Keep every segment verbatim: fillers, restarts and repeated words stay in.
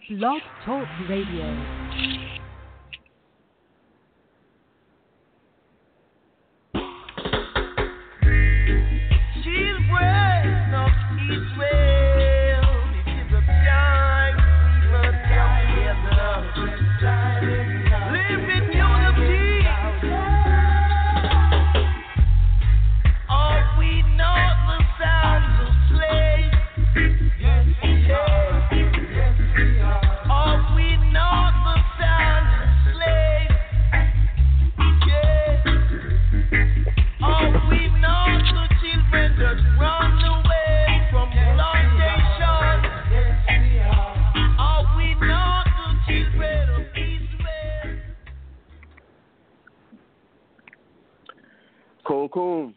Blog Talk Radio. Kokum.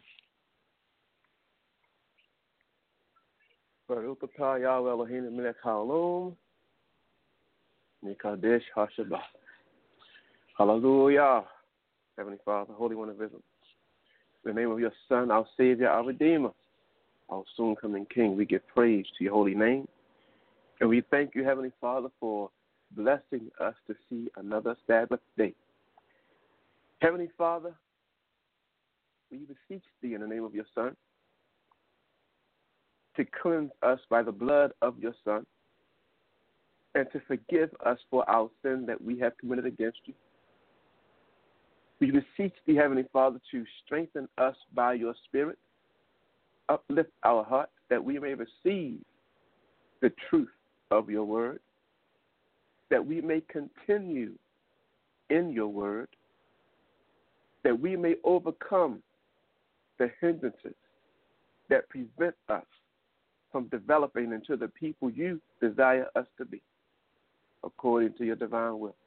Baruch atah Yahweh Eloheinu melech haolam, Nikadesh HaShabbat. Hallelujah. Heavenly Father, Holy One of Israel, in the name of your Son, our Savior, our Redeemer, our soon-coming King, we give praise to your holy name. And we thank you, Heavenly Father, for blessing us to see another Sabbath day. Heavenly Father, we beseech thee in the name of your Son to cleanse us by the blood of your Son and to forgive us for our sin that we have committed against you. We beseech thee, Heavenly Father, to strengthen us by your Spirit, uplift our hearts that we may receive the truth of your word, that we may continue in your word, that we may overcome the hindrances that prevent us from developing into the people you desire us to be, according to your divine will.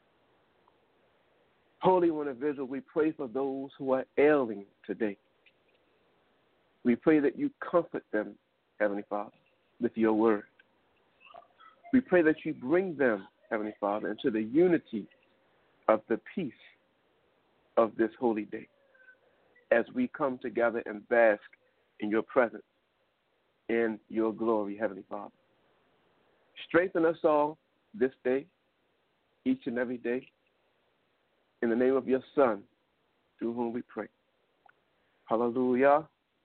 Holy One of Israel, we pray for those who are ailing today. We pray that you comfort them, Heavenly Father, with your word. We pray that you bring them, Heavenly Father, into the unity of the peace of this holy day, as we come together and bask in your presence, in your glory, Heavenly Father. Strengthen us all this day, each and every day, in the name of your Son, through whom we pray. Hallelujah.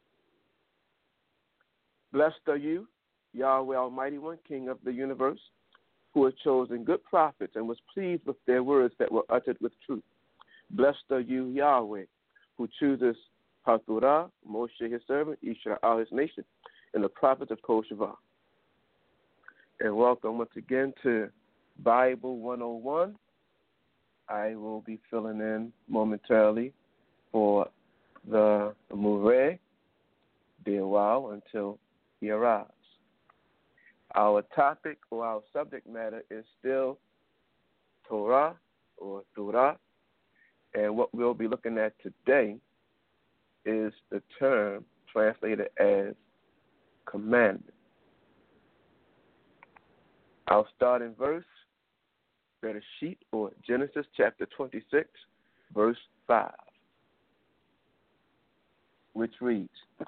Blessed are you, Yahweh Almighty One, King of the universe, who has chosen good prophets and was pleased with their words that were uttered with truth. Blessed are you, Yahweh, who chooses Hathurah, Moshe his servant, Israel his nation, and the prophets of Koshavah. And welcome once again to Bible one oh one. I will be filling in momentarily for the Murray dear while until he arrives. Our topic or our subject matter is still Torah or Torah. And what we'll be looking at today is the term translated as commandment. I'll start in verse, Bereshit, or Genesis chapter twenty-six, verse five, which reads,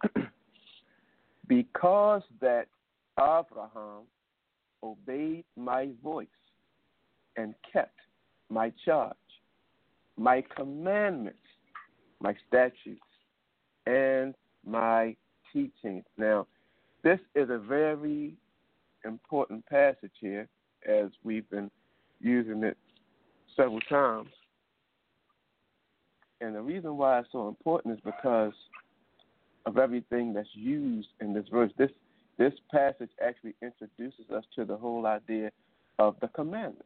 because that Abraham obeyed my voice and kept my charge, my commandments, my statutes, and my teachings. Now, this is a very important passage here, as we've been using it several times. And the reason why it's so important is because of everything that's used in this verse. This this passage actually introduces us to the whole idea of the commandments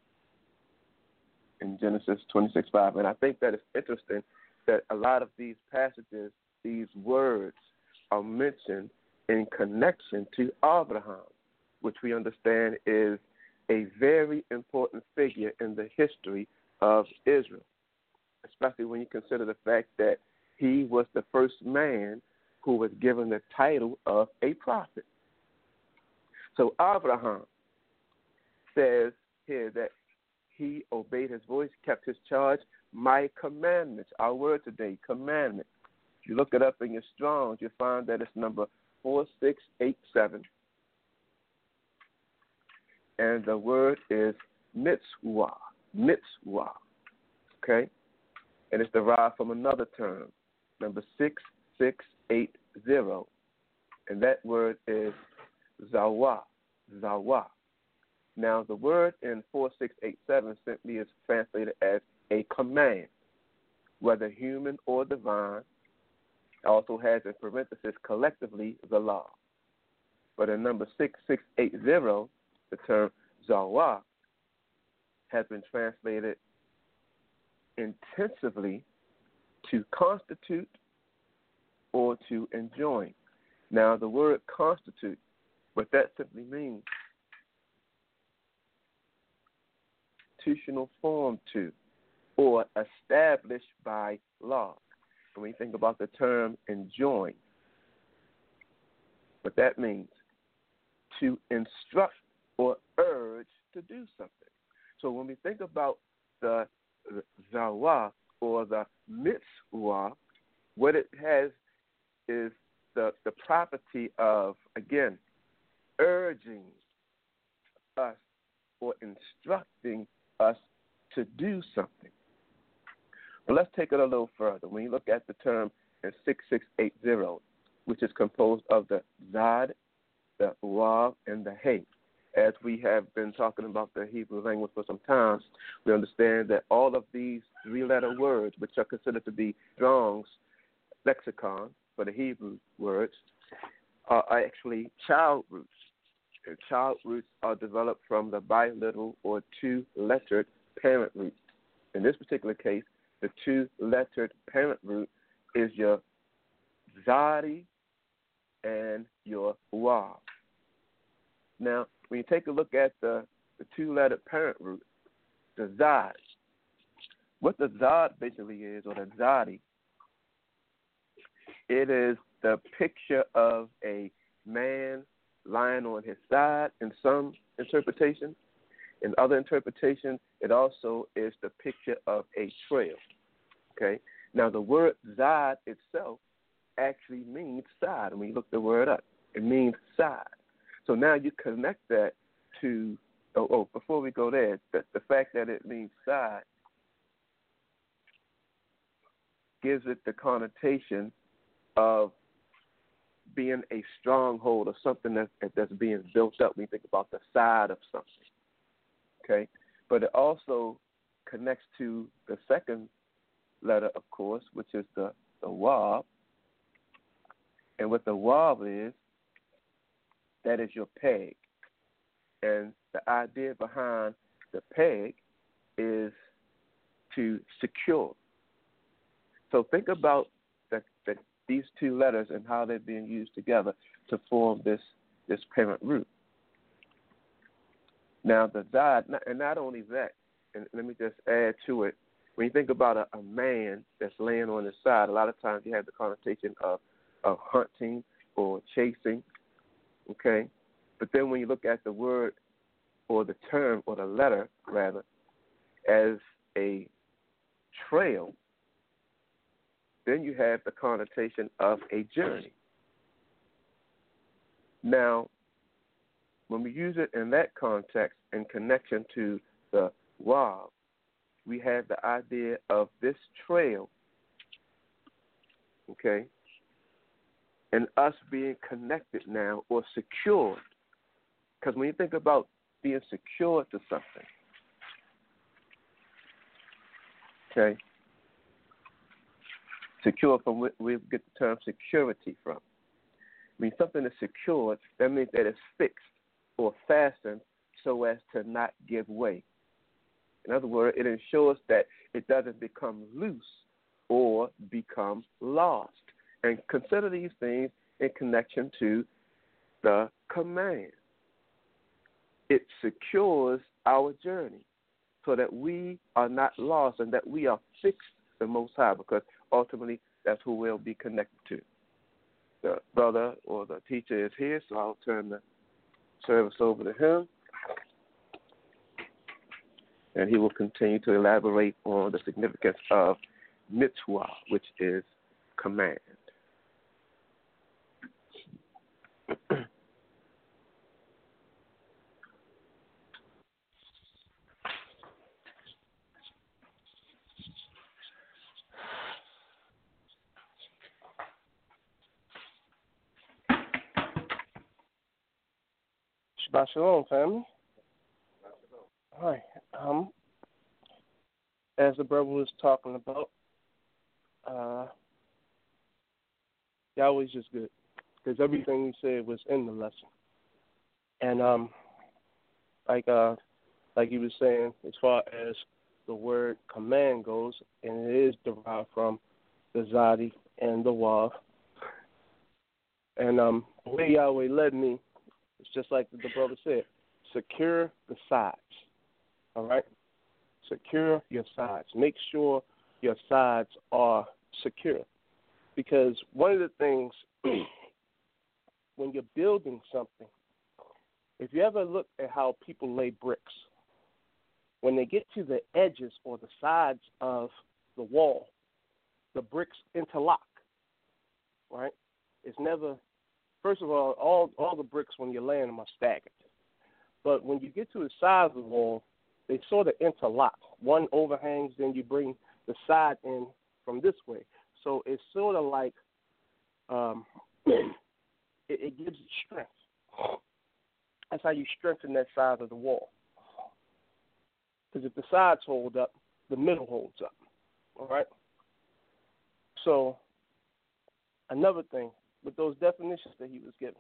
in Genesis twenty-six five. And I think that it's interesting that a lot of these passages, these words, are mentioned in connection to Abraham, which we understand is a very important figure in the history of Israel, especially when you consider the fact that he was the first man who was given the title of a prophet. So Abraham says here that he obeyed his voice, kept his charge, my commandments. Our word today, commandment. If you look it up in your Strong's, you'll find that it's number four six eight seven. and the word is mitzvah. Mitzvah. Okay? And it's derived from another term, number six six eight zero. And that word is zawah. Zawah. Now, the word in four six eight seven simply is translated as a command, whether human or divine. It also has in parentheses collectively the law. But in number six six eight zero, the term zawah has been translated intensively to constitute or to enjoin. Now, the word constitute, what that simply means, constitutional form to, or established by law. And when you think about the term enjoin, what that means, to instruct or urge to do something. So when we think about the zawah or the mitzvah, what it has is the, the property of, again, urging us or instructing us to do something. But let's take it a little further. When you look at the term in six six eight zero, which is composed of the Zad, the Wav, and the Hey. As we have been talking about the Hebrew language for some time, we understand that all of these three-letter words, which are considered to be Strong's lexicon for the Hebrew words, are actually child roots. And child roots are developed from the biliteral or two-lettered parent root. In this particular case, the two-lettered parent root is your Zadi and your Wav. Now, when you take a look at the, the two-lettered parent root, the Zad, what the Zad basically is, or the Zadi, it is the picture of a man lying on his side in some interpretation. In other interpretations, it also is the picture of a trail. Okay? Now, the word Zad itself actually means side. When you look the word up, it means side. So now you connect that to, oh, oh before we go there, the, the fact that it means side gives it the connotation of being a stronghold or something that, that's being built up when you think about the side of something. Okay? But it also connects to the second letter, of course, which is the, the Wav. And what the Wav is, that is your peg. And the idea behind the peg is to secure. So think about the, the, these two letters and how they're being used together to form this, this parent root. Now, the Zad, and not only that, and let me just add to it, when you think about a, a man that's laying on his side, a lot of times you have the connotation of, of hunting or chasing, okay? But then when you look at the word or the term or the letter, rather, as a trail, then you have the connotation of a journey. Now, when we use it in that context in connection to the Wav, we have the idea of this trail, okay, and us being connected now or secured. Because when you think about being secured to something, okay, secure from where we get the term security from. When something is secured, that means that it's fixed or fastened so as to not give way. In other words, it ensures that it doesn't become loose or become lost. And consider these things in connection to the command. It secures our journey so that we are not lost and that we are fixed the Most High, because ultimately that's who we'll be connected to. The brother or the teacher is here, so I'll turn the service over to him, and he will continue to elaborate on the significance of mitzvah, which is command. Shabbat Shalom, family. All right. Um, as the brother was talking about, uh, Yahweh's just good because everything he said was in the lesson. And um, like uh, like he was saying, as far as the word command goes, and it is derived from the Zadi and the Wav. And um, the way Yahweh led me, it's just like the brother said, secure the sides. All right? Secure your sides. Make sure your sides are secure. Because one of the things, when you're building something, if you ever look at how people lay bricks, when they get to the edges or the sides of the wall, the bricks interlock, right? It's never, first of all, all, all the bricks when you're laying them are staggered. But when you get to the side of the wall, they sort of interlock. One overhangs, then you bring the side in from this way. So it's sort of like um, it, it gives it strength. That's how you strengthen that side of the wall. Because if the sides hold up, the middle holds up. All right? So another thing, with those definitions that he was given,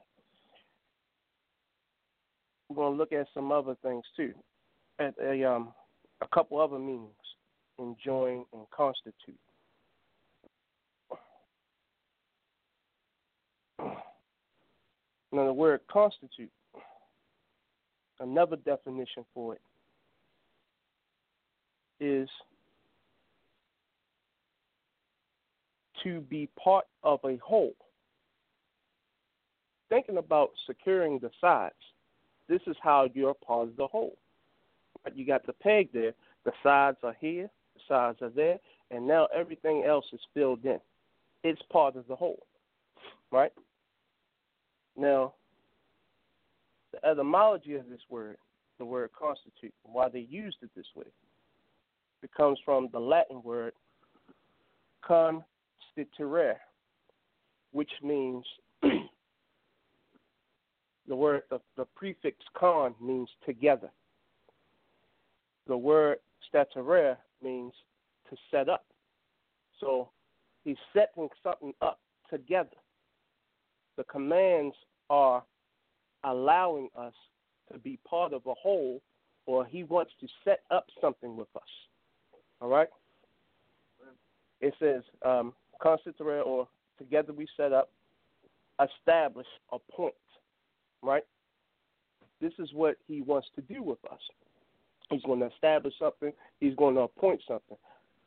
we're going to look at some other things too. At a, um, a couple other meanings, enjoin and constitute. Now the word constitute, another definition for it is to be part of a whole. Thinking about securing the sides, this is how you're part of the whole. You got the peg there, the sides are here, the sides are there, and now everything else is filled in. It's part of the whole, right? Now, the etymology of this word, the word constitute, why they used it this way, it comes from the Latin word constituere, which means the word, the, the prefix con means together. The word staturere means to set up. So he's setting something up together. The commands are allowing us to be part of a whole, or he wants to set up something with us. All right? It says um, constituere, or together we set up, establish, appoint. Right? This is what he wants to do with us. He's going to establish something. He's going to appoint something.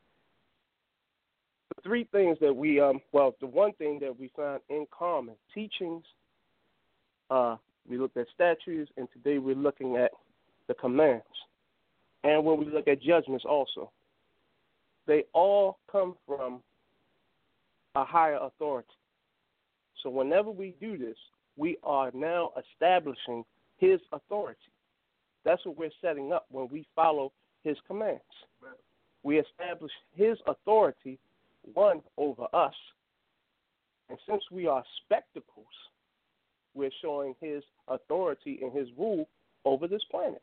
The three things that we, um, well, the one thing that we find in common, teachings, uh, we looked at statutes, and today we're looking at the commands. And when we look at judgments also, they all come from a higher authority. So whenever we do this, we are now establishing his authority. That's what we're setting up when we follow his commands. We establish his authority, one, over us. And since we are spectacles, we're showing his authority and his rule over this planet.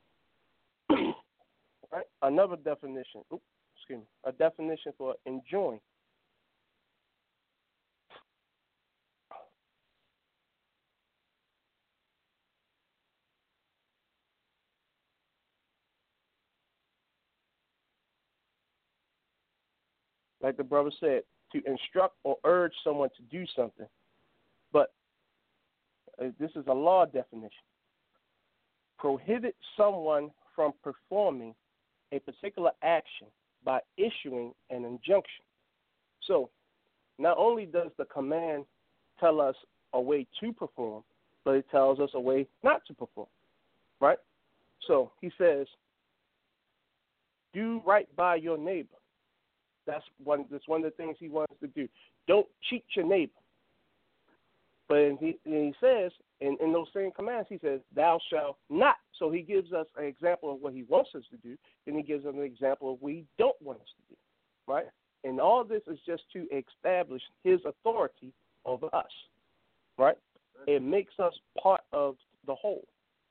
Right? Another definition, oops, excuse me, a definition for enjoin. Like the brother said, to instruct or urge someone to do something. But uh, this is a law definition. Prohibit someone from performing a particular action by issuing an injunction. So not only does the command tell us a way to perform, but it tells us a way not to perform, right? So he says, do right by your neighbor. That's one, that's one of the things he wants to do. Don't cheat your neighbor. But he, he says, in, in those same commands, he says, thou shalt not. So he gives us an example of what he wants us to do, and he gives us an example of what he don't want us to do, right? And all this is just to establish his authority over us, right? It makes us part of the whole.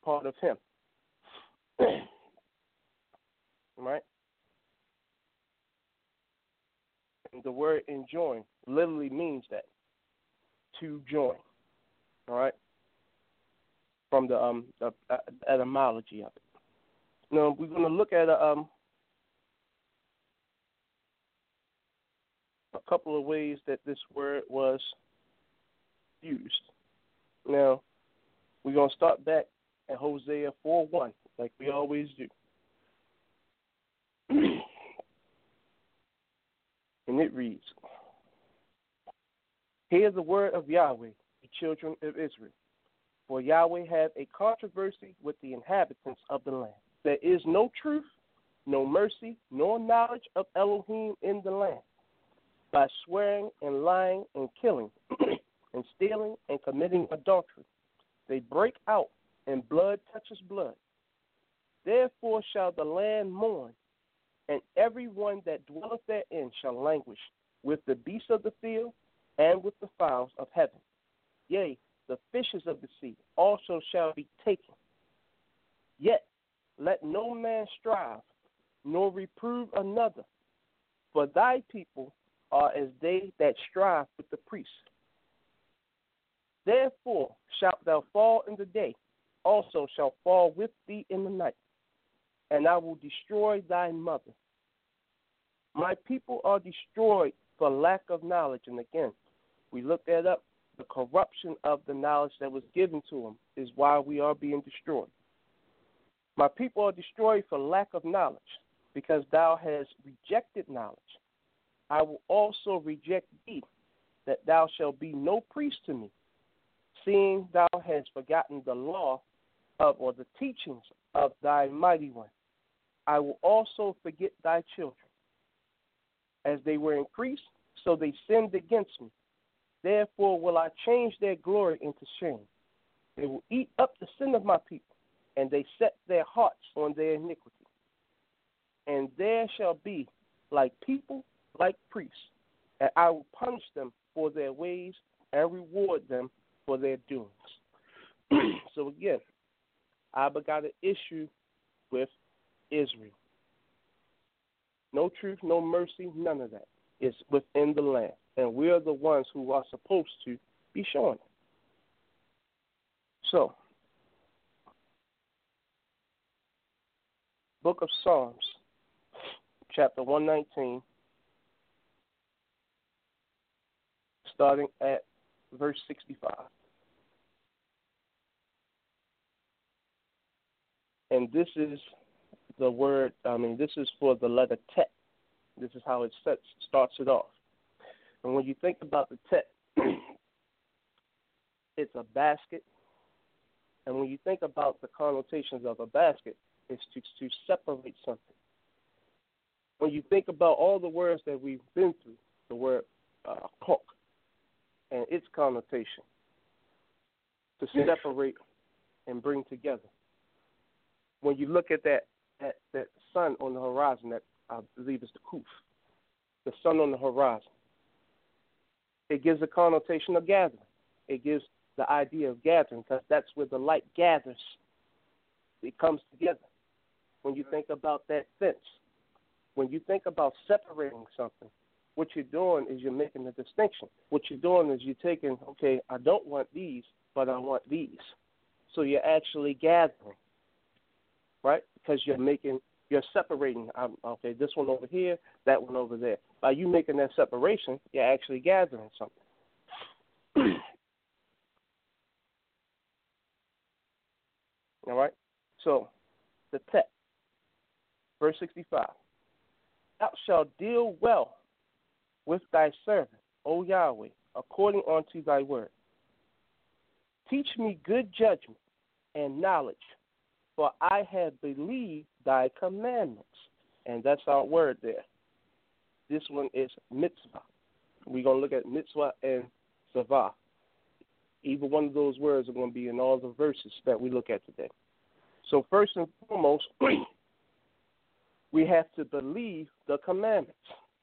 part of him. Right? And the word enjoin literally means that, to join. All right? From the um the, uh, etymology of it. Now we're going to look at a, um a couple of ways that this word was used. Now we're going to start back at Hosea four one, like we always do. And it reads, "Hear the word of Yahweh, the children of Israel. For Yahweh hath a controversy with the inhabitants of the land. There is no truth, no mercy, nor knowledge of Elohim in the land. By swearing and lying and killing and stealing and committing adultery, they break out, and blood touches blood. Therefore shall the land mourn, and every one that dwelleth therein shall languish with the beasts of the field and with the fowls of heaven. Yea, the fishes of the sea also shall be taken. Yet let no man strive, nor reprove another, for thy people are as they that strive with the priests. Therefore shalt thou fall in the day, also shall fall with thee in the night, and I will destroy thy mother. My people are destroyed for lack of knowledge." And again, we looked that up. The corruption of the knowledge that was given to them is why we are being destroyed. "My people are destroyed for lack of knowledge, because thou hast rejected knowledge. I will also reject thee, that thou shalt be no priest to me, seeing thou hast forgotten the law of, or the teachings of thy mighty one. I will also forget thy children. As they were increased, so they sinned against me. Therefore will I change their glory into shame. They will eat up the sin of my people, and they set their hearts on their iniquity. And there shall be like people, like priests, and I will punish them for their ways and reward them for their doings." So again, Abba got an issue with Israel. No truth, no mercy, none of that. It's within the land. And we are the ones who are supposed to be showing it. So, Book of Psalms, chapter one nineteen, starting at verse sixty-five. And this is the word, I mean, this is for the letter Tet. This is how it sets, starts it off. And when you think about the Tet, it's a basket. And when you think about the connotations of a basket, it's to, to separate something. When you think about all the words that we've been through, the word uh, kork and its connotation, to separate and bring together. When you look at that, that, that sun on the horizon, that I believe is the Kuf, the sun on the horizon, it gives a connotation of gathering. It gives the idea of gathering, because that's where the light gathers. It comes together. When you think about that fence, when you think about separating something, what you're doing is you're making a distinction. What you're doing is you're taking, okay, I don't want these, but I want these. So you're actually gathering, right? Because you're making, you're separating. Um, okay, this one over here, that one over there. By you making that separation, you're actually gathering something. All right? So, the text, verse sixty-five. Thou shalt deal well with thy servant, O Yahweh, according unto thy word. Teach me good judgment and knowledge, for I have believed thy commandments. And that's our word there. This one is mitzvah. We're going to look at mitzvah and zavah. Either one of those words are going to be in all the verses that we look at today. So first and foremost, we have to believe the commandments.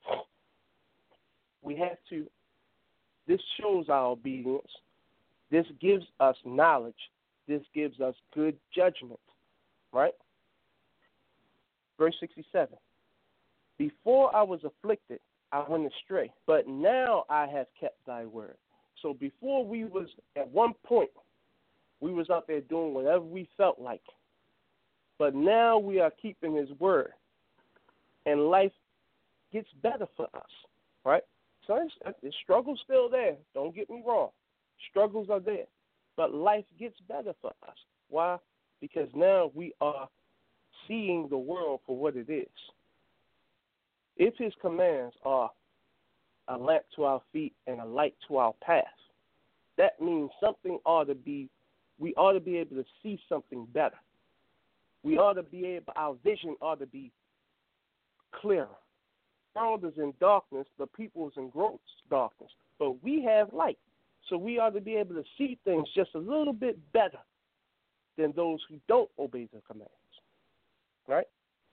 We have to, this shows our obedience. This gives us knowledge. This gives us good judgment, right? Verse sixty-seven. Before I was afflicted, I went astray, but now I have kept thy word. So before we was, at one point, we was out there doing whatever we felt like. But now we are keeping his word. And life gets better for us, right? So the struggle's still there. Don't get me wrong. Struggles are there. But life gets better for us. Why? Because now we are seeing the world for what it is. If his commands are a lamp to our feet and a light to our path, that means something ought to be, we ought to be able to see something better. We ought to be able, our vision ought to be clearer. The world is in darkness, the people is in gross darkness, but we have light. So we ought to be able to see things just a little bit better than those who don't obey the commands. Right?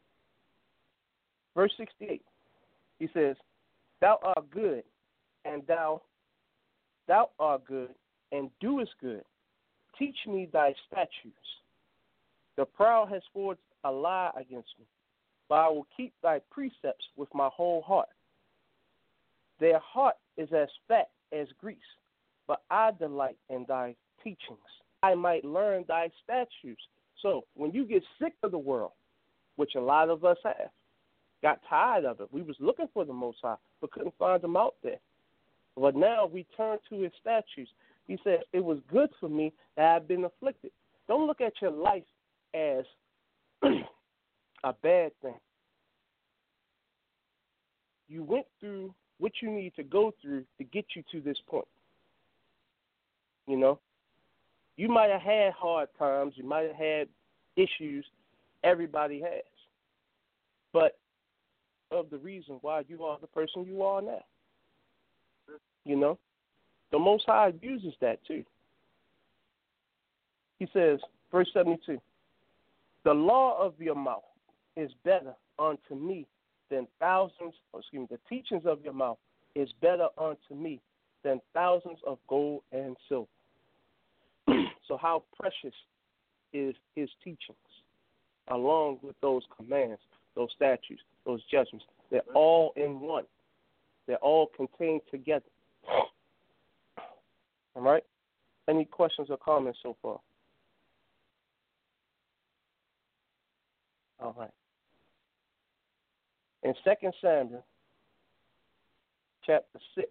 Verse sixty-eight, he says, Thou art good, and thou, thou art good, and doest good. Teach me thy statutes. The proud has forged a lie against me, but I will keep thy precepts with my whole heart. Their heart is as fat as grease, but I delight in thy teachings. I might learn thy statutes. So when you get sick of the world, which a lot of us have, got tired of it. We was looking for the Most High, but couldn't find him out there. But now we turn to his statutes. He says, it was good for me that I've been afflicted. Don't look at your life as a bad thing. You went through what you need to go through to get you to this point. You know, you might have had hard times. You might have had issues. Everybody has. But of the reason why you are the person you are now. You know, the Most High uses that too. He says, verse seventy-two, the law of your mouth is better unto me than thousands, or excuse me, the teachings of your mouth is better unto me than thousands of gold and silver. So how precious is his teachings, along with those commands, those statutes, those judgments. They're all in one. They're all contained together. All right? Any questions or comments so far? All right. In Second Samuel, chapter six,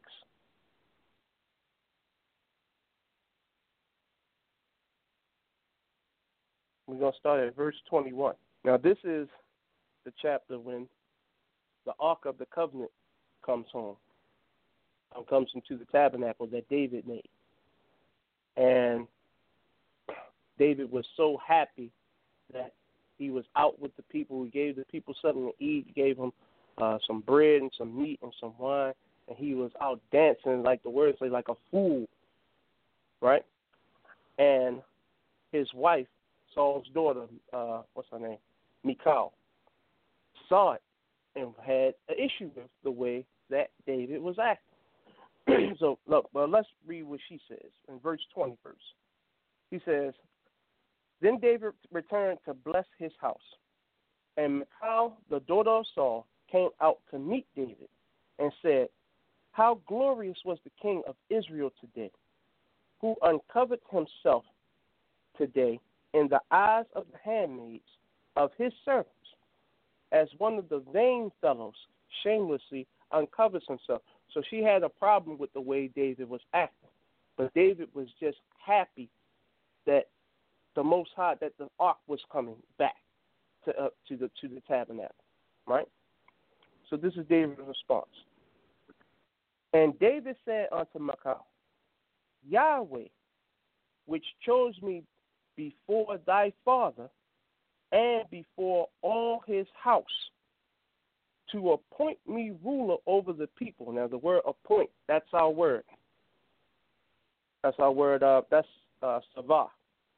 we're going to start at verse twenty-one. Now, this is the chapter when the Ark of the Covenant comes home, um, comes into the tabernacle that David made. And David was so happy that he was out with the people. He gave the people something to eat. He gave them uh, some bread and some meat and some wine. And he was out dancing, like the words say, like a fool, right? And his wife, Saul's daughter, uh, what's her name, Michal, saw it and had an issue with the way that David was acting. So, look, well, let's read what she says in verse twenty first. He says, Then David returned to bless his house, and Michal, the daughter of Saul, came out to meet David and said, How glorious was the king of Israel today, who uncovered himself today in the eyes of the handmaids of his servants, as one of the vain fellows shamelessly uncovers himself. So she had a problem with the way David was acting. But David was just happy that the Most High, that the ark was coming back to uh, to the to the tabernacle, right? So this is David's response. And David said unto Michal, Yahweh, which chose me before thy father and before all his house, to appoint me ruler over the people. Now, the word appoint, that's our word. That's our word, uh, that's uh, savah.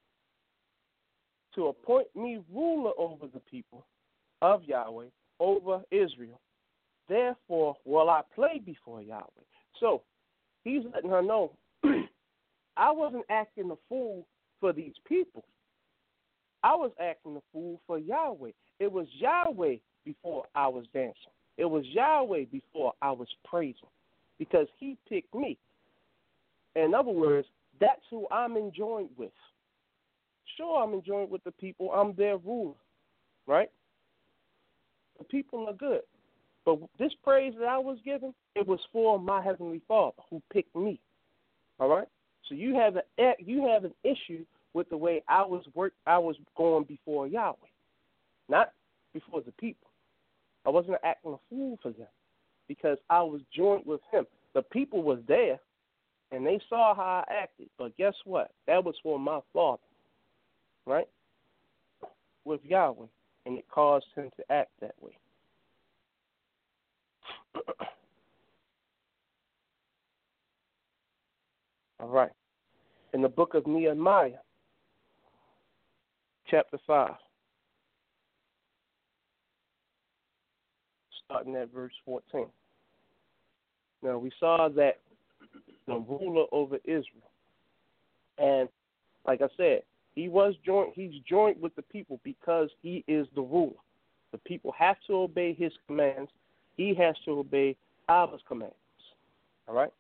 To appoint me ruler over the people of Yahweh, over Israel. Therefore will I play before Yahweh. So, he's letting her know, I wasn't acting a fool for these people. I was acting a fool for Yahweh. It was Yahweh before I was dancing. It was Yahweh before I was praising, because he picked me. In other words, that's who I'm enjoined with. Sure, I'm enjoined with the people. I'm their ruler, right? The people are good. But this praise that I was given, it was for my Heavenly Father who picked me. All right? So you have a you have an issue with the way I was work I was going before Yahweh, not before the people. I wasn't acting a fool for them because I was joined with him. The people was there, and they saw how I acted. But guess what? That was for my Father, right? With Yahweh, and it caused him to act that way. All right. In the book of Nehemiah, chapter five, starting at verse fourteen. Now, we saw that the ruler over Israel, and like I said, he was joined, he's joined with the people because he is the ruler. The people have to obey his commands. He has to obey Abba's commands. All right?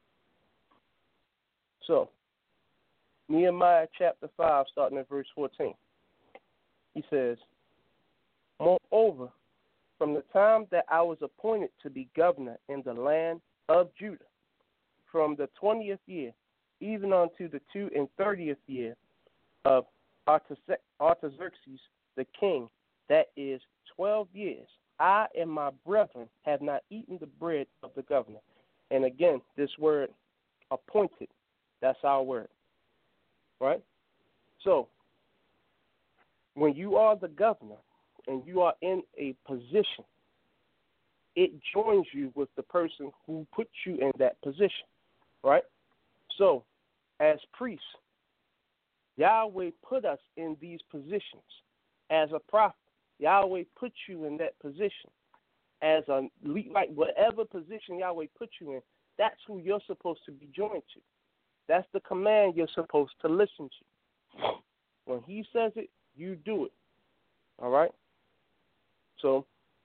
So, Nehemiah chapter five, starting at verse fourteen. He says, moreover, from the time that I was appointed to be governor in the land of Judah, from the twentieth year, even unto the two and thirtieth year of Artaxerxes the king, that is twelve years, I and my brethren have not eaten the bread of the governor. And again, this word appointed, that's our word. Right? So, when you are the governor and you are in a position, it joins you with the person who put you in that position. Right? So, as priests, Yahweh put us in these positions. As a prophet, Yahweh put you in that position. As a Levite, whatever position Yahweh put you in, that's who you're supposed to be joined to. That's the command you're supposed to listen to. When he says it, you do it. All right? So,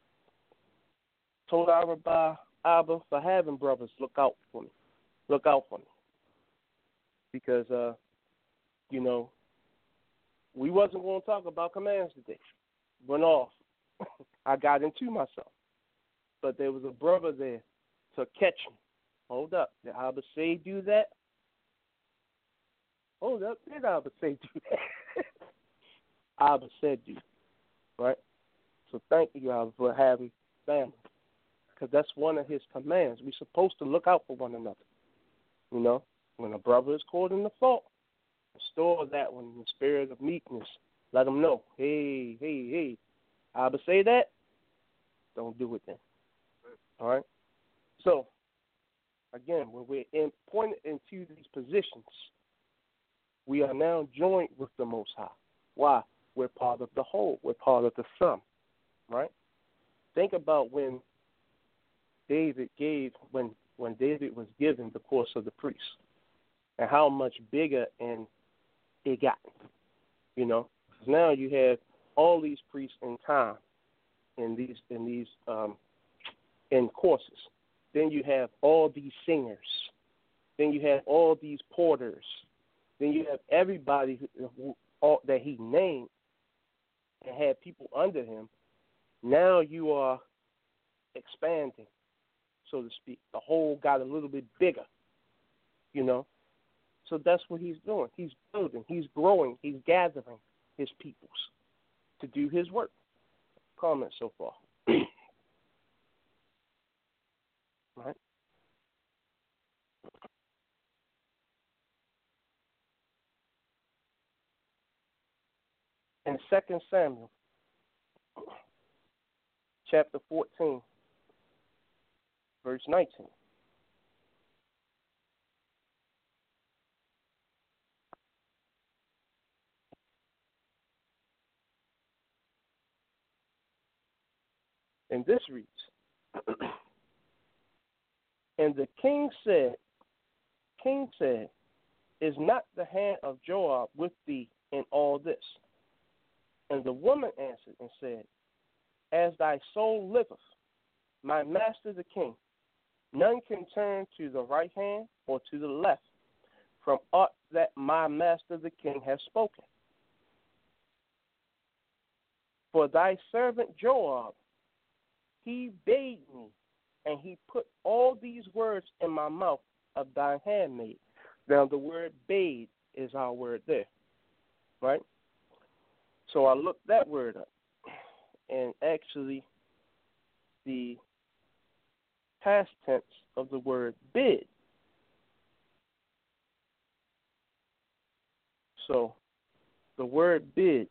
told Abba, Abba for having brothers, look out for me. Look out for me. Because, uh, you know, we wasn't going to talk about commands today. Went off. I got into myself. But there was a brother there to catch me. Hold up. Did Abba say do that? Hold up. Did Abba say do that? Abba said do. Right? So thank you, Abba, for having family. Because that's one of his commands. We're supposed to look out for one another. You know, when a brother is caught in the fault, restore that one in the spirit of meekness. Let them know, hey, hey, hey, Abba say that? Don't do it then. All right? So, again, when we're in, pointed into these positions, we are now joined with the Most High. Why? We're part of the whole. We're part of the sum. Right? Think about when David gave, when, when David was given the course of the priest, and how much bigger and it got. You know, because now you have all these priests in time, in these in these um, in courses. Then you have all these singers. Then you have all these porters. Then you have everybody who, who, all, that he named and had people under him. Now you are expanding, so to speak. The whole got a little bit bigger, you know. So that's what he's doing. He's building. He's growing. He's gathering his peoples to do his work. Comment so far. Right? In Second Samuel, chapter fourteen, verse nineteen. And this reads, and the king said, king said, is not the hand of Joab with thee in all this? And the woman answered and said, As thy soul liveth, my master the king, none can turn to the right hand or to the left from aught that my master the king has spoken. For thy servant Joab, he bade me, and he put all these words in my mouth of thy handmaid. Now, the word bade is our word there, right? So I looked that word up, and actually the past tense of the word bid. So the word bid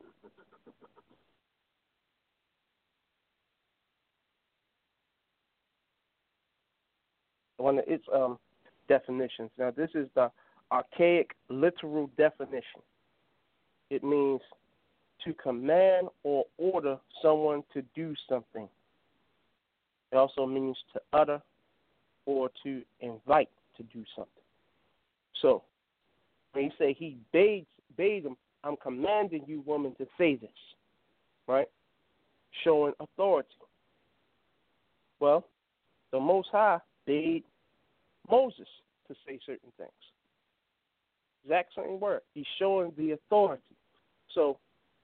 one of its um, definitions. Now, this is the archaic literal definition. It means to command or order someone to do something. It also means to utter or to invite to do something. So, when you say he bade, bade him, I'm commanding you, woman, to say this, right? Showing authority. Well, the Most High bade Moses to say certain things. Exact same word. He's showing the authority. So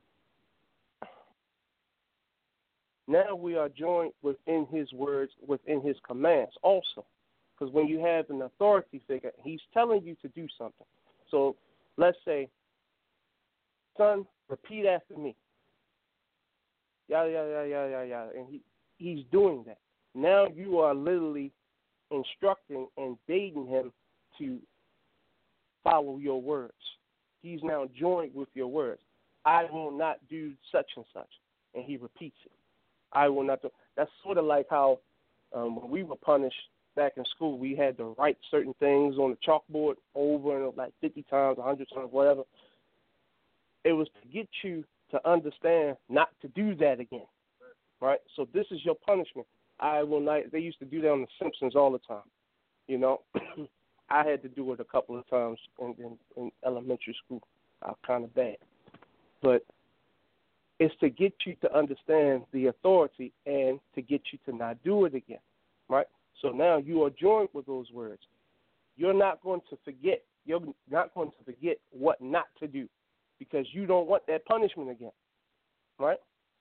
now we are joined within his words, within his commands also. Because when you have an authority figure, he's telling you to do something. So let's say, son, repeat after me. Yeah, yeah, yeah, yeah, yeah, yeah. And he, he's doing that. Now you are literally instructing and baiting him to follow your words. He's now joined with your words. I will not do such and such. And he repeats it. I will not do. That's sort of like how um, when we were punished back in school, we had to write certain things on the chalkboard over and like fifty times, one hundred times, whatever. It was to get you to understand not to do that again, right? So this is your punishment. I will not. They used to do that on The Simpsons all the time. You know, I had to do it a couple of times in, in, in elementary school. I was kind of bad, but it's to get you to understand the authority and to get you to not do it again, right? So now you are joined with those words. You're not going to forget. You're not going to forget what not to do because you don't want that punishment again, right?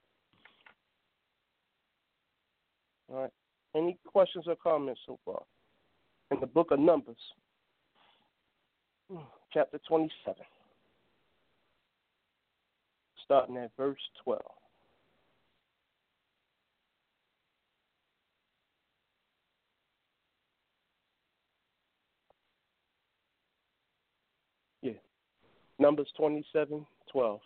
All right. Any questions or comments so far? In the book of Numbers, chapter twenty-seven, starting at verse twelve. Yeah. Numbers twenty-seven, twelve.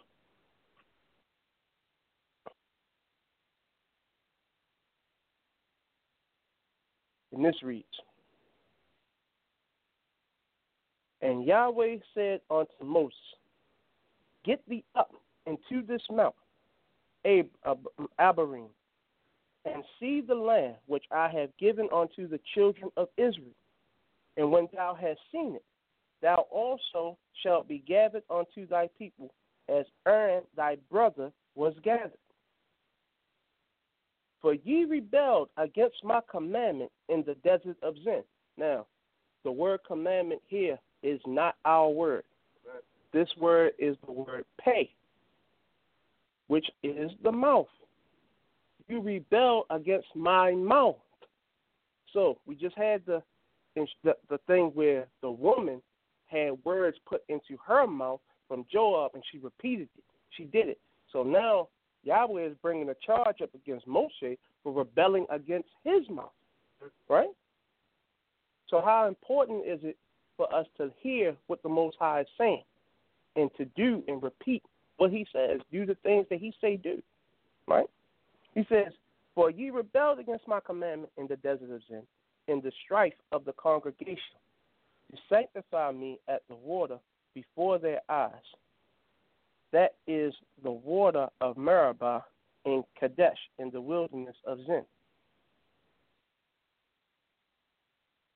And this reads, And Yahweh said unto Moses, Get thee up into this mount, Ab- Ab- Abarim, and see the land which I have given unto the children of Israel. And when thou hast seen it, thou also shalt be gathered unto thy people, as Aaron thy brother was gathered. For ye rebelled against my commandment in the desert of Zin. Now, the word commandment here is not our word. This word is the word pay, which is the mouth. You rebel against my mouth. So we just had the, the the thing where the woman had words put into her mouth from Joab, and she repeated it. She did it. So now Yahweh is bringing a charge up against Moshe for rebelling against his mouth, right? So how important is it for us to hear what the Most High is saying and to do and repeat what he says, do the things that he say do, right? He says, For ye rebelled against my commandment in the desert of Zin, in the strife of the congregation, to sanctify me at the water before their eyes. That is the water of Meribah in Kadesh, in the wilderness of Zin.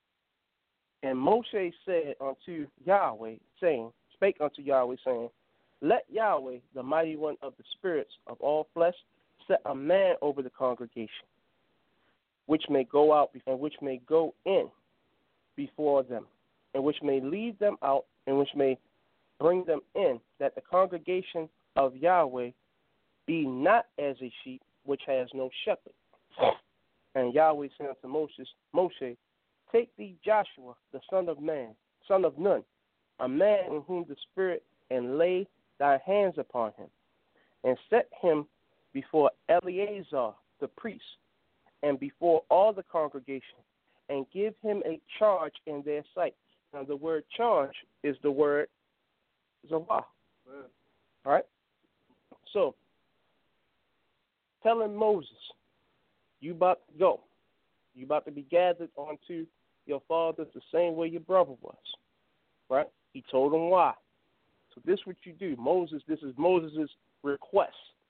And Moshe said unto Yahweh, saying, spake unto Yahweh, saying, Let Yahweh, the mighty one of the spirits of all flesh, set a man over the congregation, which may go out and which may go in before them, and which may lead them out, and which may bring them in, that the congregation of Yahweh be not as a sheep which has no shepherd. And Yahweh said unto Moses, Moshe, take thee Joshua, the son of man, son of Nun, a man in whom the Spirit, and lay thy hands upon him, and set him before Eleazar the priest, and before all the congregation, and give him a charge in their sight. Now the word charge is the word Zawah. All right? So, telling Moses, you about to go. You about to be gathered onto your fathers the same way your brother was. Right? He told him why. So this is what you do. Moses, this is Moses' request.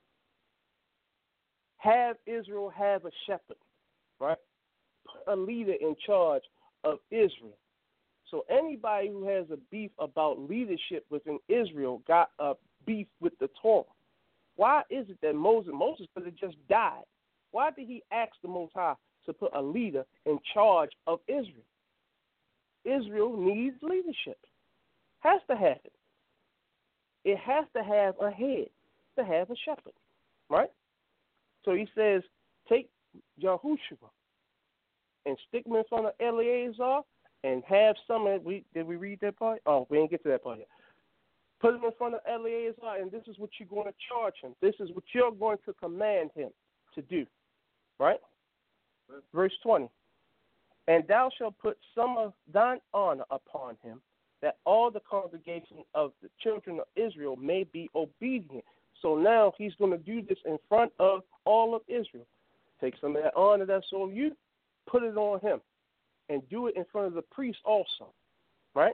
Have Israel have a shepherd. Right? Put a leader in charge of Israel. So anybody who has a beef about leadership within Israel got a beef with the Torah. Why is it that Moses, Moses could have just died? Why did he ask the Most High to put a leader in charge of Israel? Israel needs leadership. Has to have it. It has to have a head, to have a shepherd. Right? So he says, take Yahushua and stick him in front of Eleazar and have some of we did we read that part? Oh, we didn't get to that part yet. Put him in front of Eleazar, and this is what you're going to charge him. This is what you're going to command him to do. Right? Right. Verse twenty. And thou shalt put some of thine honor upon him, that all the congregation of the children of Israel may be obedient. So now he's going to do this in front of all of Israel. Take some of that honor that's on you, put it on him, and do it in front of the priest also. Right?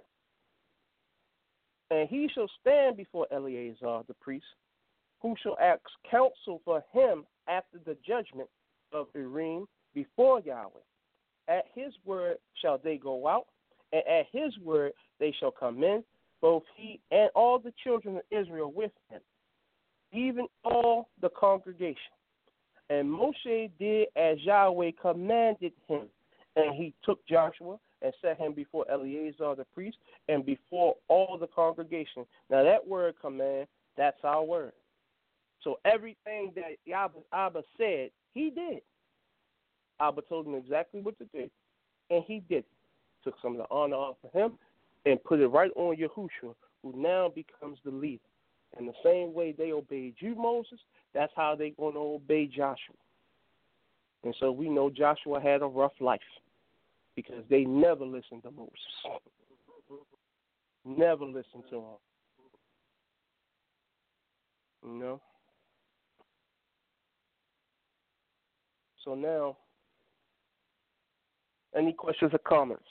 And he shall stand before Eleazar the priest, who shall ask counsel for him after the judgment of Urim before Yahweh. At his word shall they go out, and at his word they shall come in, both he and all the children of Israel with him, even all the congregation. And Moshe did as Yahweh commanded him, and he took Joshua and set him before Eleazar the priest and before all the congregation. Now that word command, that's our word. So everything that Abba, Abba said, he did. Abba told him exactly what to do, and he did. Took some of the honor off of him and put it right on Yahushua, who now becomes the leader. In the same way they obeyed you, Moses, that's how they're going to obey Joshua. And so we know Joshua had a rough life because they never listened to Moses. Never listened to him. You know? So now, any questions or comments?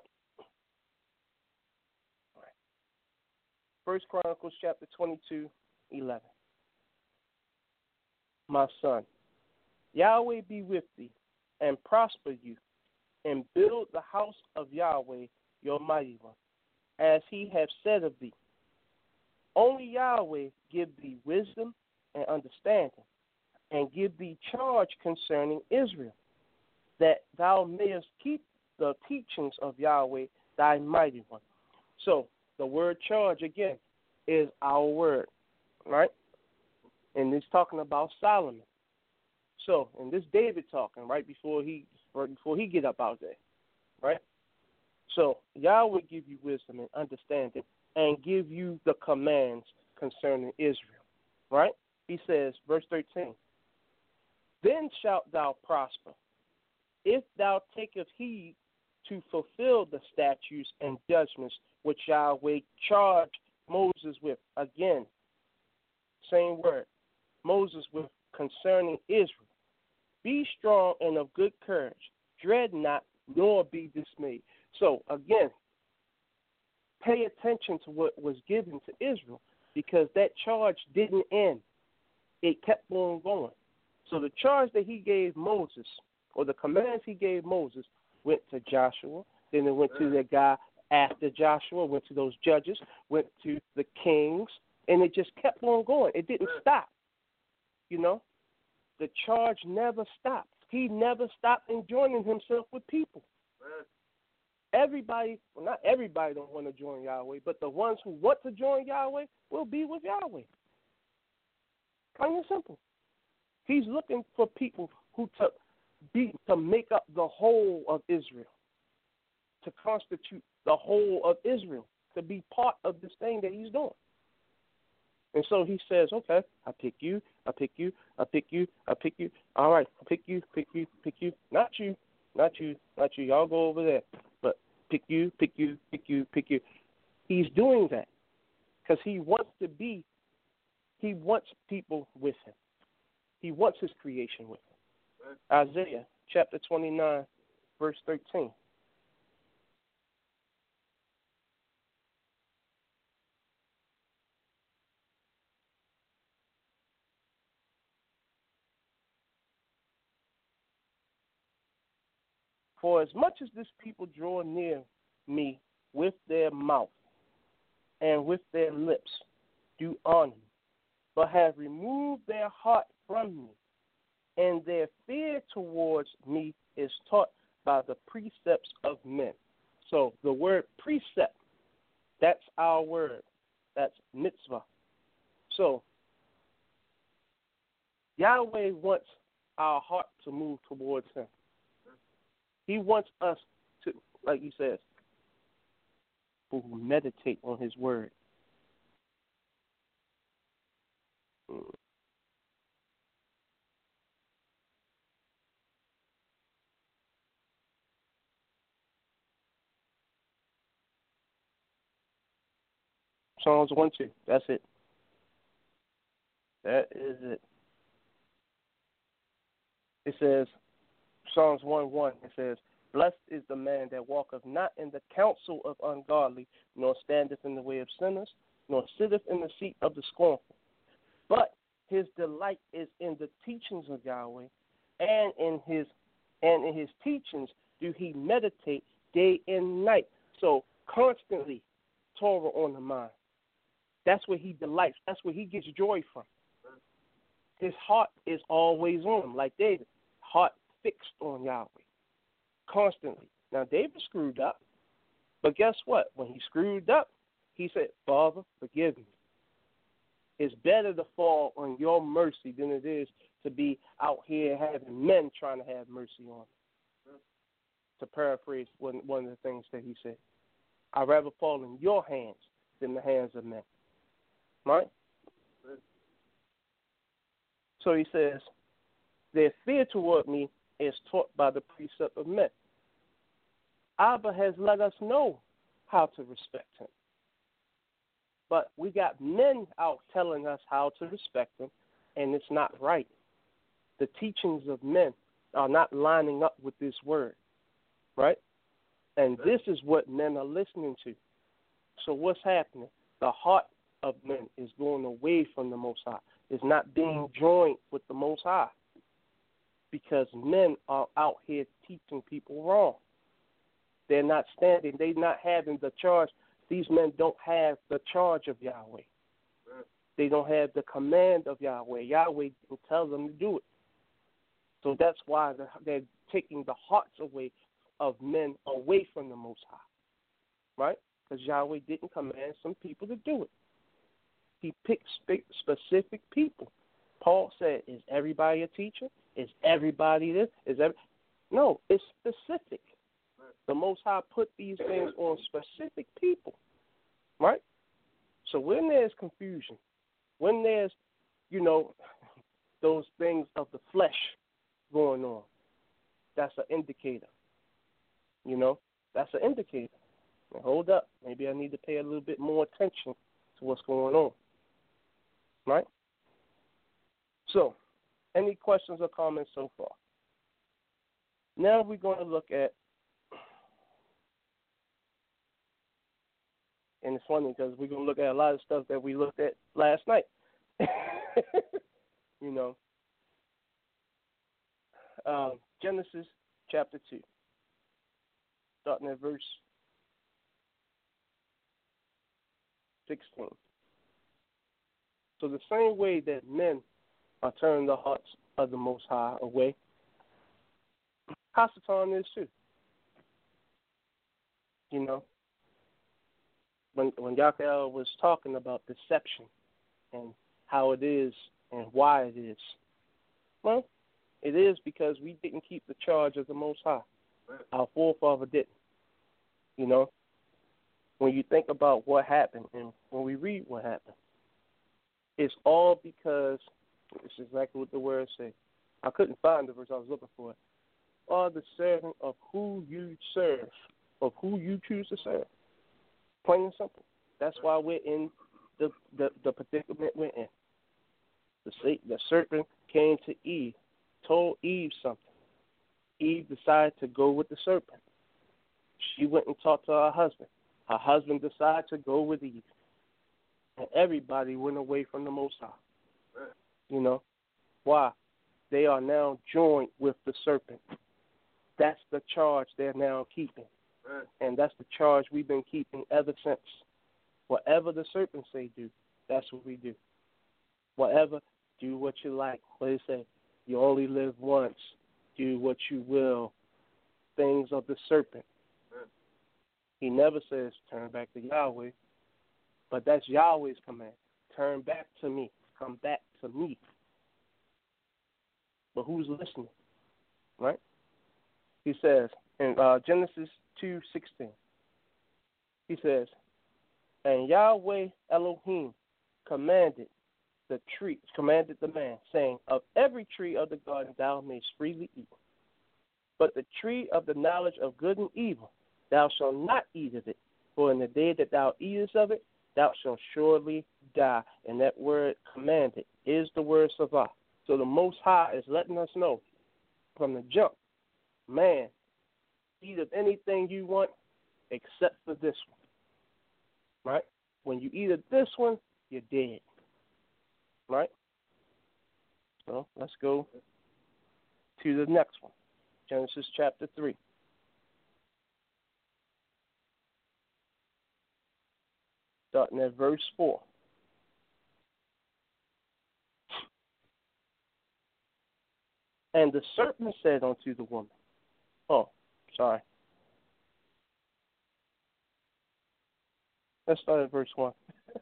First Chronicles chapter twenty-two, eleven. My son, Yahweh be with thee, and prosper you, and build the house of Yahweh, your mighty one, as he hath said of thee. Only Yahweh give thee wisdom and understanding, and give thee charge concerning Israel, that thou mayest keep the teachings of Yahweh, thy mighty one. So, the word charge, again, is our word, right? And it's talking about Solomon. So, and this David talking right before he right before he get up out there, right? So, Yahweh give you wisdom and understanding and give you the commands concerning Israel, right? He says, verse thirteen, then shalt thou prosper, if thou takest heed to fulfill the statutes and judgments which Yahweh charged Moses with. Again, same word, Moses with concerning Israel. Be strong and of good courage. Dread not, nor be dismayed. So, again, pay attention to what was given to Israel because that charge didn't end. It kept on going. So the charge that he gave Moses, or the commands he gave Moses, went to Joshua, then it went to the guy after Joshua, went to those judges, went to the kings, And it just kept on going. It didn't stop. You know, the charge never stopped. He never stopped enjoying himself with people. Everybody, well, not everybody don't want to join Yahweh, but the ones who want to join Yahweh will be with Yahweh. Plain and simple. He's looking for people who to be to make up the whole of Israel, to constitute the whole of Israel, to be part of this thing that he's doing. And so he says, okay, I pick you, I pick you, I pick you, I pick you. All right, I pick you, pick you, pick you. Not you, not you, not you. Y'all go over there. But pick you, pick you, pick you, pick you. He's doing that because he wants to be, he wants people with him. He wants his creation with him. Isaiah chapter twenty-nine, verse thirteen. For as much as this people draw near me with their mouth and with their lips do honor me, but have removed their heart from me, and their fear towards me is taught by the precepts of men. So the word precept, that's our word. That's mitzvah. So Yahweh wants our heart to move towards him. He wants us to, like he says, who meditate on his word. Psalms one two. That's it. That is it. It says, Psalms one one, it says, blessed is the man that walketh not in the counsel of ungodly, nor standeth in the way of sinners, nor sitteth in the seat of the scornful. But his delight is in the teachings of Yahweh, and in his and in his teachings do he meditate day and night. So constantly Torah on the mind. That's where he delights. That's where he gets joy from. His heart is always on him, like David. Heart fixed on Yahweh. Constantly. Now, David screwed up. But guess what? When he screwed up, he said, Father, forgive me. It's better to fall on your mercy than it is to be out here having men trying to have mercy on me. To paraphrase one, one of the things that he said. I'd rather fall in your hands than the hands of men. Right? So he says, their fear toward me is taught by the precept of men. Abba has let us know how to respect him. But we got men out telling us how to respect him, and it's not right. The teachings of men are not lining up with this word, right? And this is what men are listening to. So what's happening? The heart of men is going away from the Most High. It's not being joined with the Most High because men are out here teaching people wrong. They're not standing. They're not having the charge. These men don't have the charge of Yahweh. They don't have the command of Yahweh. Yahweh will tell them to do it. So that's why they're taking the hearts away of men away from the Most High, right? Because Yahweh didn't command some people to do it. He picked specific people. Paul said, is everybody a teacher? Is everybody this? Is every... No, it's specific. The Most High put these things on specific people, right? So when there's confusion, when there's, you know, those things of the flesh going on, that's an indicator. You know, that's an indicator. Now, hold up. Maybe I need to pay a little bit more attention to what's going on, right? So, any questions or comments so far? Now we're going to look at, and it's funny because we're going to look at a lot of stuff that we looked at last night. you know, um, Genesis chapter two, starting at verse sixteen. So the same way that men are turning the hearts of the Most High away, Hasatan is too. You know, when when Yakel was talking about deception and how it is and why it is, well, it is because we didn't keep the charge of the Most High. Our forefather didn't. You know, when you think about what happened and when we read what happened, it's all because it's exactly what the word says. I couldn't find the verse I was looking for. Are the servant of who you serve, of who you choose to serve. Plain and simple. That's why we're in the the, the predicament we're in. The, the serpent came to Eve, told Eve something. Eve decided to go with the serpent. She went and talked to her husband. Her husband decided to go with Eve. And everybody went away from the Most High. You know? Why? They are now joined with the serpent. That's the charge they're now keeping. And that's the charge we've been keeping ever since. Whatever the serpent say do, that's what we do. Whatever, do what you like. What they say, you only live once. Do what you will. Things of the serpent. He never says turn back to Yahweh, but that's Yahweh's command. Turn back to me. Come back to me. But who's listening? Right? He says in uh, Genesis two sixteen, he says, and Yahweh Elohim commanded the tree, commanded the man, saying, of every tree of the garden thou mayst freely eat, but the tree of the knowledge of good and evil thou shalt not eat of it, for in the day that thou eatest of it, thou shalt surely die. And that word commanded is the word savah. So the Most High is letting us know from the jump, man, eat of anything you want except for this one. Right? When you eat of this one, you're dead. Right? So let's go to the next one. Genesis chapter three. Starting at verse four. And the serpent said unto the woman, oh, sorry. Let's start at verse one.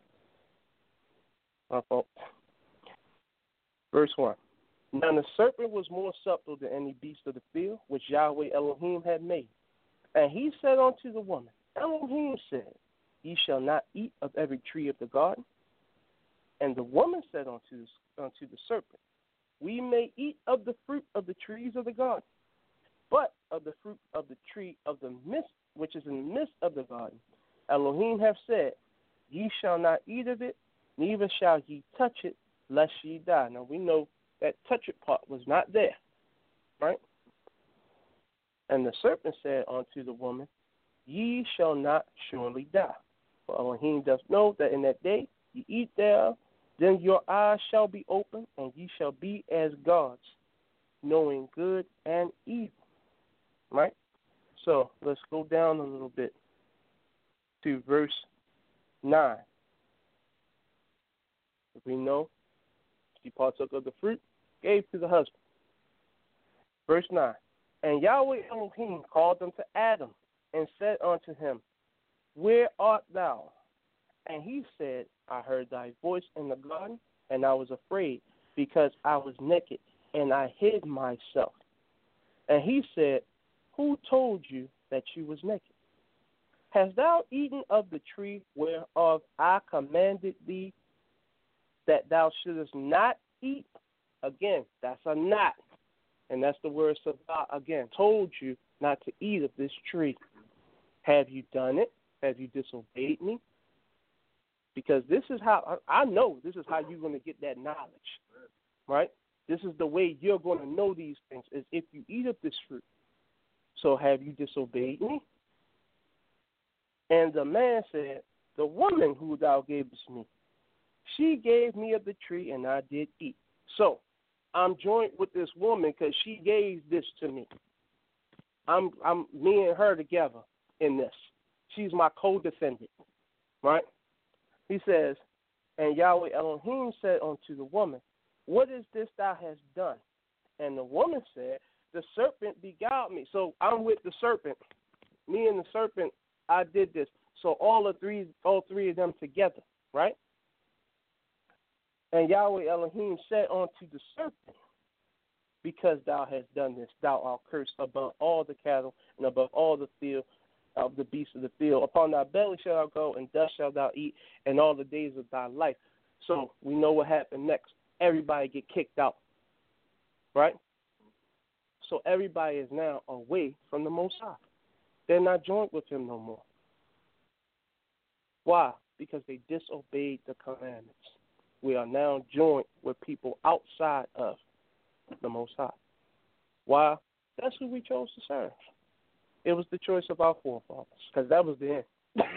My fault. Verse one. Now the serpent was more subtle than any beast of the field, which Yahweh Elohim had made. And he said unto the woman, Elohim said, ye shall not eat of every tree of the garden. And the woman said unto, unto the serpent, we may eat of the fruit of the trees of the garden, but of the fruit of the tree of the midst, which is in the midst of the garden, Elohim hath said, ye shall not eat of it, neither shall ye touch it, lest ye die. Now we know that touch it part was not there, right? And the serpent said unto the woman, ye shall not surely die. For Elohim doth know that in that day ye eat thereof, then your eyes shall be open, and ye shall be as gods, knowing good and evil. Right? So let's go down a little bit to verse nine. We know she partook of the fruit, gave to the husband. Verse nine. And Yahweh Elohim called unto Adam, and said unto him, where art thou? And he said, I heard thy voice in the garden, and I was afraid, because I was naked, and I hid myself. And he said, who told you that you was naked? Hast thou eaten of the tree whereof I commanded thee that thou shouldest not eat? Again, that's a not. And that's the word sabah again. Told you not to eat of this tree. Have you done it? Have you disobeyed me? Because this is how, I know this is how you're going to get that knowledge, right? This is the way you're going to know these things, is if you eat of this fruit. So have you disobeyed me? And the man said, the woman who thou gavest me, she gave me of the tree, and I did eat. So I'm joined with this woman because she gave this to me. I'm, I'm me and her together in this. She's my co-defendant, right? He says, And Yahweh Elohim said unto the woman, what is this thou hast done? And the woman said, the serpent beguiled me. So I'm with the serpent. Me and the serpent, I did this. So all the three, all three of them together, right? And Yahweh Elohim said unto the serpent, because thou hast done this, thou art cursed above all the cattle and above all the field of the beasts of the field. Upon thy belly shalt thou go, and dust shalt thou eat, and all the days of thy life. So we know what happened next. Everybody get kicked out, right? So everybody is now away from the Most High. They're not joined with him no more. Why? Because they disobeyed the commandments. We are now joined with people outside of the Most High. Why? That's who we chose to serve. It was the choice of our forefathers, because that was the end.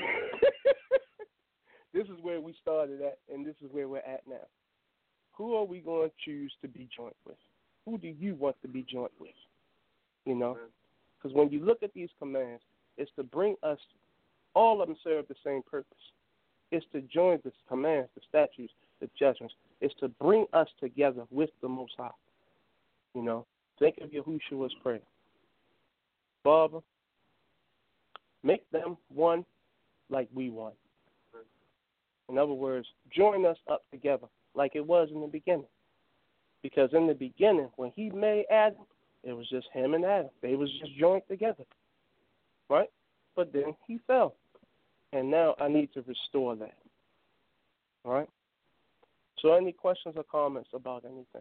This is where we started at, and this is where we're at now. Who are we going to choose to be joined with? Who do you want to be joined with? You know? Because when you look at these commands, it's to bring us, all of them serve the same purpose. It's to join the commands, the statutes, the judgments. It's to bring us together with the Most High. You know? Think of Yahushua's prayer. Father, make them one like we one. In other words, join us up together like it was in the beginning. Because in the beginning, when he made Adam, it was just him and Adam. They was just joined together. Right? But then he fell. And now I need to restore that. All right? So any questions or comments about anything?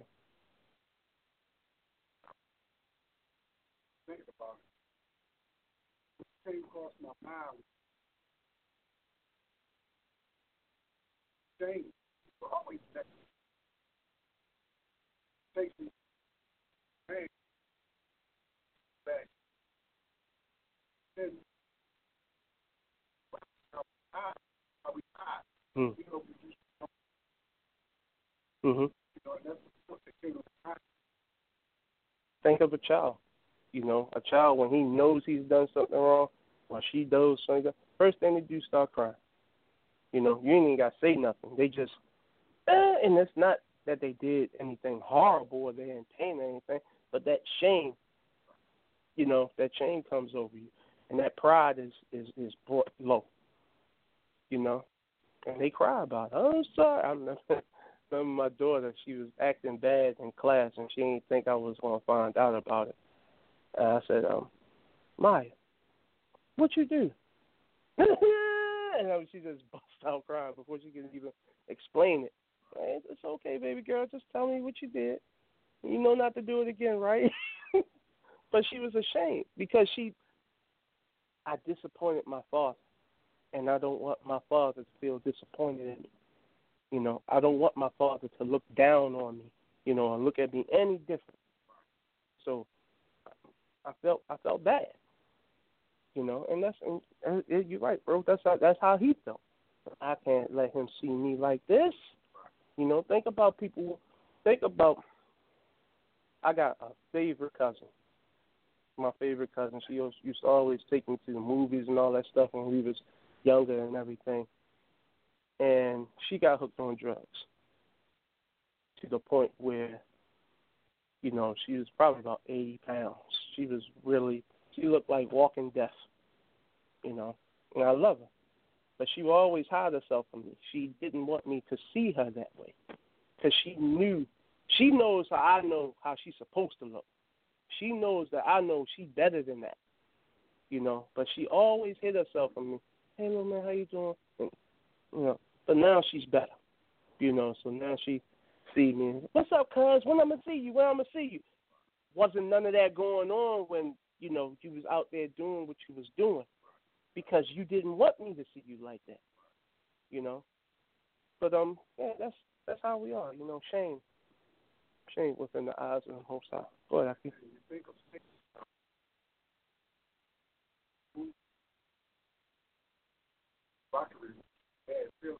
Think about it. It came across my mind. Shame. People always say, Satan, man, back. Then, how we hide. Mm. You know, we just don't. Mm-hmm. You know, and that's what the king of the high. Think of a child. You know, a child, when he knows he's done something wrong, or she does something, first thing they do is start crying. You know, you ain't even got to say nothing. They just, eh, and it's not that they did anything horrible or they're in pain or anything, but that shame, you know, that shame comes over you. And that pride is, is, is brought low, you know. And they cry about it. Oh, I'm sorry. I remember, remember my daughter, she was acting bad in class, and she didn't think I was going to find out about it. And I said, um, Maya, what you do? And I mean, she just bust out crying before she could even explain it. Hey, it's okay, baby girl. Just tell me what you did. You know not to do it again, right? But she was ashamed because she, I disappointed my father, and I don't want my father to feel disappointed in me. You know, I don't want my father to look down on me, you know, or look at me any different. So I felt, I felt bad. You know, and that's and, and you're right, bro. That's how that's how he felt. I can't let him see me like this. You know, think about people. Think about. I got a favorite cousin. My favorite cousin. She used, used to always take me to the movies and all that stuff when we was younger and everything. And she got hooked on drugs to the point where, you know, she was probably about eighty pounds. She was really. She looked like walking death, you know, and I love her. But she would always hide herself from me. She didn't want me to see her that way because she knew, she knows how I know how she's supposed to look. She knows that I know she's better than that, you know, but she always hid herself from me. Hey, little man, how you doing? And, you know, but now she's better, you know, so now she see me. What's up, cuz? When I'm going to see you? When I'm going to see you? Wasn't none of that going on when, you know, you was out there doing what you was doing because you didn't want me to see you like that, you know. But, um, yeah, that's that's how we are, you know, shame. Shame within the eyes of the Most High. Go ahead, Aki. You think of mockery, bad feeling.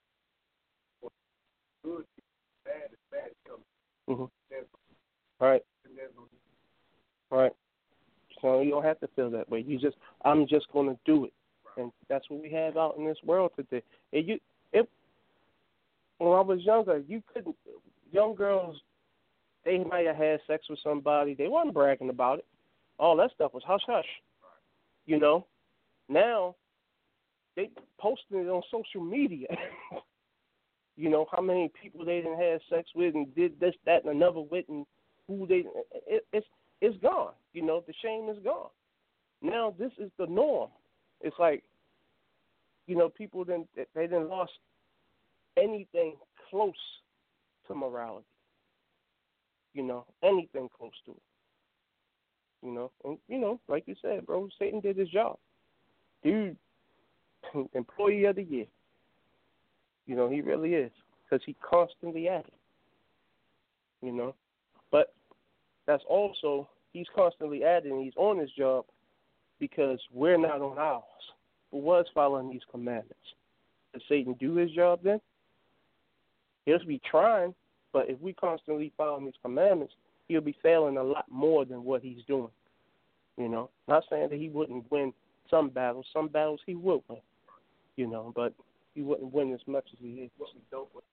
Good, bad, is bad feeling. Mm-hmm. Right. Right. So you don't have to feel that way. You just, I'm just going to do it, and that's what we have out in this world today. And you, it, when I was younger, you couldn't. Young girls, they might have had sex with somebody. They weren't bragging about it. All that stuff was hush hush. You know. Now, they posting it on social media. You know how many people they didn't have sex with and did this, that, and another with, and who they. It, it's it's gone. You know, the shame is gone. Now this is the norm. It's like, you know, people didn't they didn't lost anything close to morality. You know, anything close to it. You know, and you know, like you said, bro, Satan did his job. Dude, employee of the year. You know, he really is, because he constantly at it. You know, but that's also he's constantly at it, and he's on his job because we're not on ours. But was following these commandments. Does Satan do his job then? He'll be trying, but if we constantly follow these commandments, he'll be failing a lot more than what he's doing. You know, not saying that he wouldn't win some battles. Some battles he would win. You know, but he wouldn't win as much as he is. What we don't win.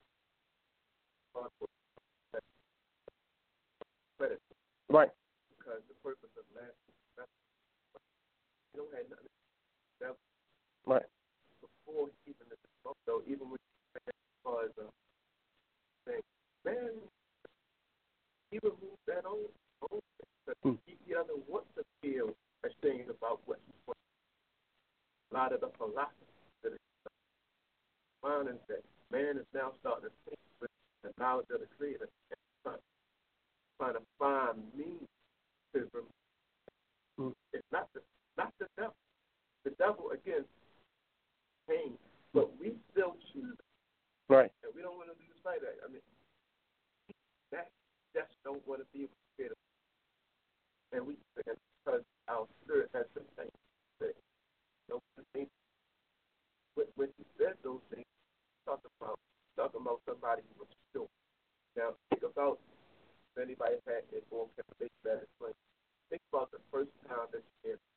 Right. Because the purpose of man, you don't have nothing. That, right. Before even the so even with as far as uh, saying, man, he removed that old old thing. Mm. He, he doesn't want to feel ashamed about what he wants. A lot of the philosophy that is finding that man is now starting to think with the knowledge of the Creator and trying, trying to find means to remove. Mm. It's not the not the devil. The devil again came, but we still choose it. Right. And we don't want to lose sight of that. I mean, that just don't want to be with the Creator. And we and because our spirit has been changed. You know, when, when he said those things, talking about talking about somebody who was still. Now think about if anybody's had it or can make that explain. Think about the first time that you did.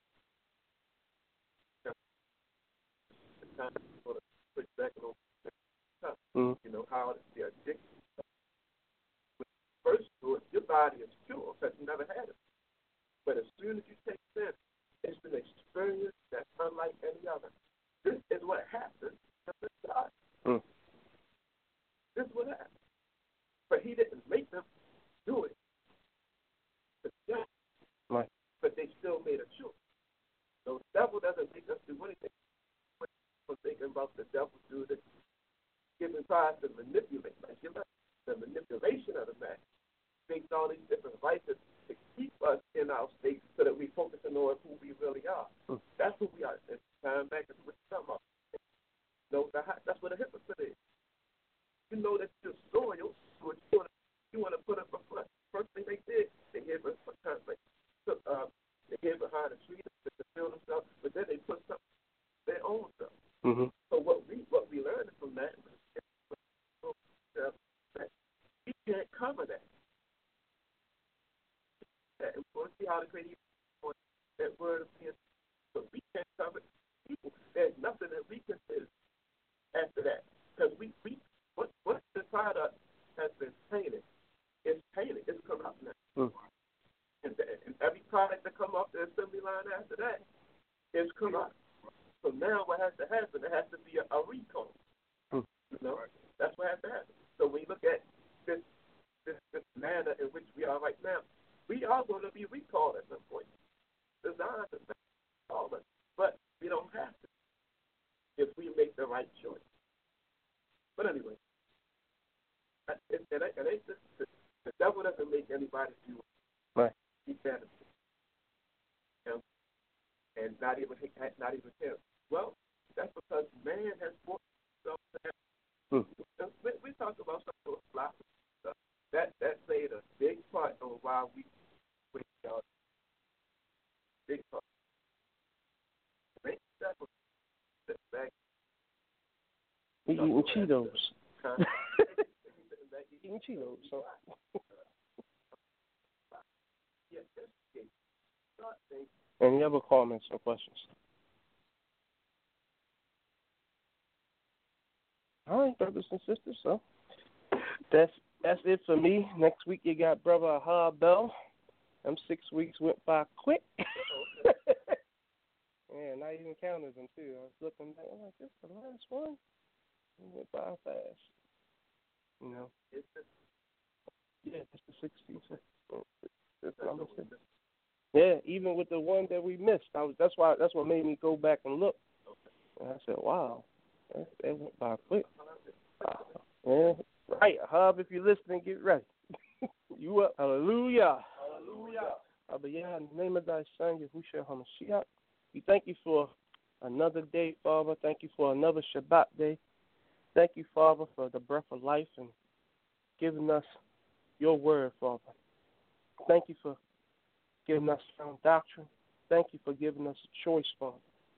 The time you sort of put back on mm-hmm. You know, how the addiction. When you first do it, your body is pure because you never had it. But as soon as you take sin, it's an experience that's unlike any other. This is what happens to God. Mm. This is what happens. But he didn't make them do it. Yeah. Right. But they still made a choice. So the devil doesn't make us do anything. We're thinking about the devil do this, giving tries to manipulate, like give us the manipulation of the man. Makes all these different vices to keep us in our state so that we focus on who we really are. Mm. That's who we are. It's time back to what you're talking about. You know, that's what a hypocrite is. You know that you're soiled, so you want to, you want to put up a front. First thing they did, they gave us a kind of like, took, uh, they gave behind a tree to fulfill themselves, but then they put something their own stuff. Mm-hmm. So what we what we learned from that was that we can't cover that. That we'll see how the creative that word appears, but we can't cover people. There's nothing that we can do after that because we we what what the product has been painted, it's painted, it's corrupt now. Mm. And, the, and every product that come off the assembly line after that is corrupt. So now what has to happen? There has to be a, a recall. Hmm. You know, that's what has to happen. So when you look at this, this this manner in which we are right now, we are going to be recalled at some point. Designed to call us, but we don't have to if we make the right choice. But anyway, it, it, it ain't just, the, the devil doesn't make anybody do it. Right. He can. You know? And not even not even him. Well, that's because man has forced himself to have. Hmm. We, we talk about some of those philosophy stuff. That that played a big part on why we we uh, big part. That was the fact. He eating Cheetos. Huh? Eating Cheetos. So. Yeah, that's okay. Any other comments or questions? All right, brothers and sisters. So That's that's it for me. Next week you got Brother Aha Bell. Them six weeks went by quick. Yeah, not even counted them too. I was looking back, I'm like, this is the last one. It went by fast. You know. Yeah, it's the sixteenth. Yeah, even with the one that we missed, I was. That's why. That's what made me go back and look. And I said, "Wow, that, that went by quick." Uh, yeah, right, Hub. If you're listening, get ready. You up? Hallelujah. Hallelujah. But yeah, in the name of Thy Son, Yahushua HaMashiach, we thank you for another day, Father. Thank you for another Shabbat day. Thank you, Father, for the breath of life and giving us your word, Father. Thank you for giving us sound doctrine. Thank you for giving us a choice, Father.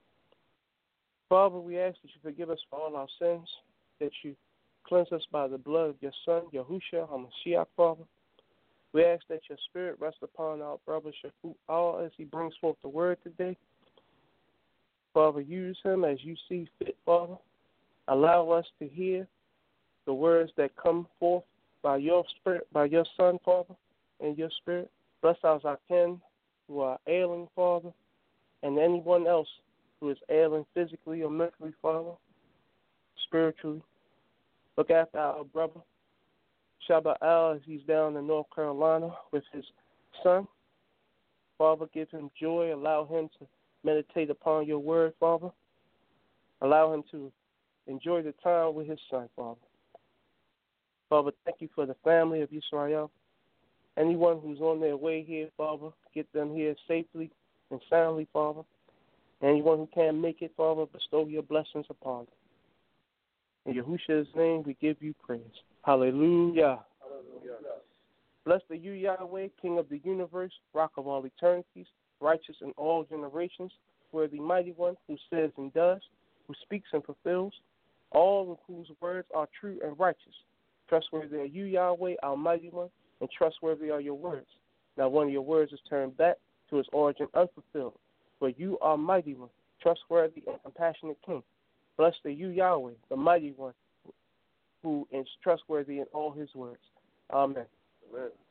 Father, we ask that you forgive us for all our sins, that you cleanse us by the blood of your Son, Yahushua HaMashiach, Father. We ask that your spirit rest upon our brother Shafu all as he brings forth the word today. Father, use him as you see fit, Father. Allow us to hear the words that come forth by your spirit, by your Son, Father, and your spirit. Bless our Zaken who are ailing, Father, and anyone else who is ailing physically or mentally, Father, spiritually. Look after our brother Shabbat Al as he's down in North Carolina with his son. Father, give him joy. Allow him to meditate upon your word, Father. Allow him to enjoy the time with his son, Father. Father, thank you for the family of Israel. Anyone who's on their way here, Father, get them here safely and soundly, Father. Anyone who can't make it, Father, bestow your blessings upon them. In Yahushua's name, we give you praise. Hallelujah. Hallelujah. Blessed are you, Yahweh, King of the universe, Rock of all eternities, righteous in all generations, worthy mighty one who says and does, who speaks and fulfills, all of whose words are true and righteous. Trustworthy are you, Yahweh, our mighty one, and trustworthy are your words. Now one of your words is turned back to its origin unfulfilled. For you are mighty one, trustworthy and compassionate King. Blessed are you, Yahweh, the mighty one, who is trustworthy in all his words. Amen. Amen.